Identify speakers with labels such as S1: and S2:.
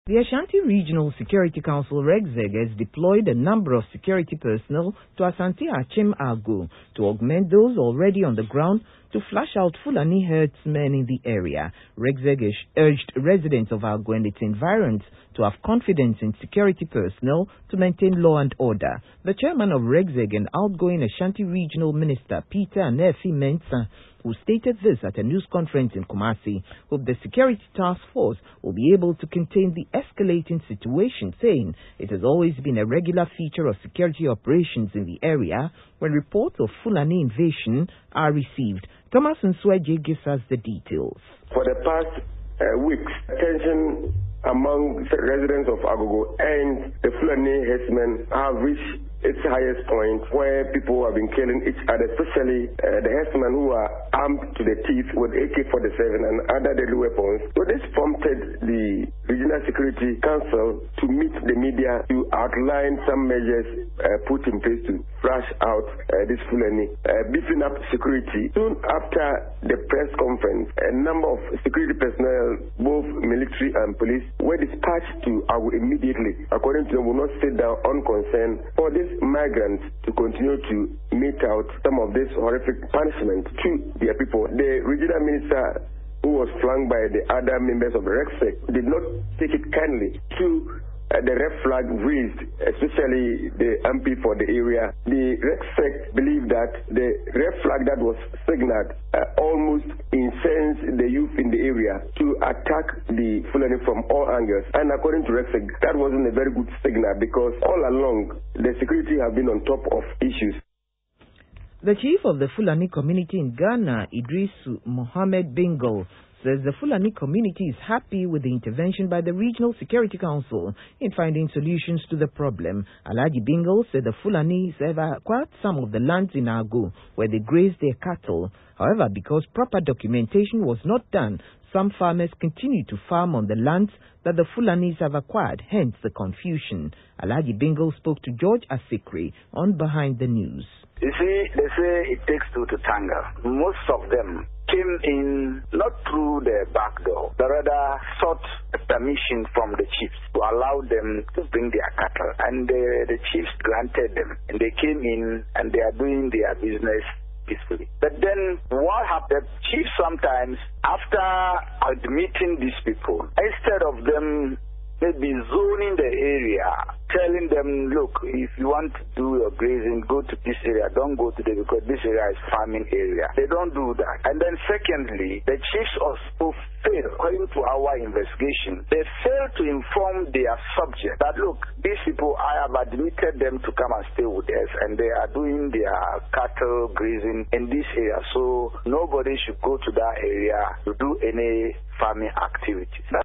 S1: The Ashanti Regional Security Council REGSEG has deployed a number of security personnel to Asante Achim Agu to augment those already on the ground to flush out Fulani herdsmen in the area. REGSEG urged residents of Agu and its environs to have confidence in security personnel to maintain law and order. The chairman of REGSEG and outgoing Ashanti Regional Minister Peter Anefi Mensah, who stated this at a news conference in Kumasi, hope the security task force will be able to contain the escalating situation, saying it has always been a regular feature of security operations in the area when reports of Fulani invasion are received. Thomas Nsweje gives us the details.
S2: For the past weeks, tension among the residents of Agogo and the Fulani herdsmen have reached its highest point, where people have been killing each other, especially the herdsmen who are armed to the teeth with AK-47 and other deadly weapons. So this prompted the Regional Security Council to meet the media to outline some measures put in place to flush out this Fulani, beefing up security. Soon after the press conference, a number of security personnel, both military and police, were dispatched to Agu immediately. According to them, will not sit down unconcerned for this migrants to continue to mete out some of this horrific punishment to their people. The regional minister, who was flanked by the other members of the REGSEG, did not take it kindly to the red flag raised, especially the MP for the area. The REGSEG believed that the red flag that was signaled almost incensed the youth in the area to attack the Fulani from all angles. And according to REGSEG, that wasn't a very good signal because all along the security have been on top of issues.
S1: The chief of the Fulani community in Ghana, Idrisu Mohammed Bingle, says the Fulani community is happy with the intervention by the Regional Security Council in finding solutions to the problem. Alhaji Bingle said the Fulanis have acquired some of the lands in Agu where they graze their cattle. However, because proper documentation was not done, some farmers continue to farm on the lands that the Fulanis have acquired, hence the confusion. Alhaji Bingle spoke to George Asikri on Behind the News.
S3: You see, they say it takes two to tango. Most of them came in not through the back door, but rather sought permission from the chiefs to allow them to bring their cattle. And the chiefs granted them. And they came in and they are doing their business peacefully. But then what happened? Chiefs sometimes, after admitting these people, instead of them maybe zoning the area, telling them, look, if you want to do your grazing, go to this area. Don't go to because this area is farming area. They don't do that. And then secondly, the chiefs also fail, according to our investigation, they fail to inform their subject that, look, these people, I have admitted them to come and stay with us, and they are doing their cattle grazing in this area. So nobody should go to that area to do any farming activities.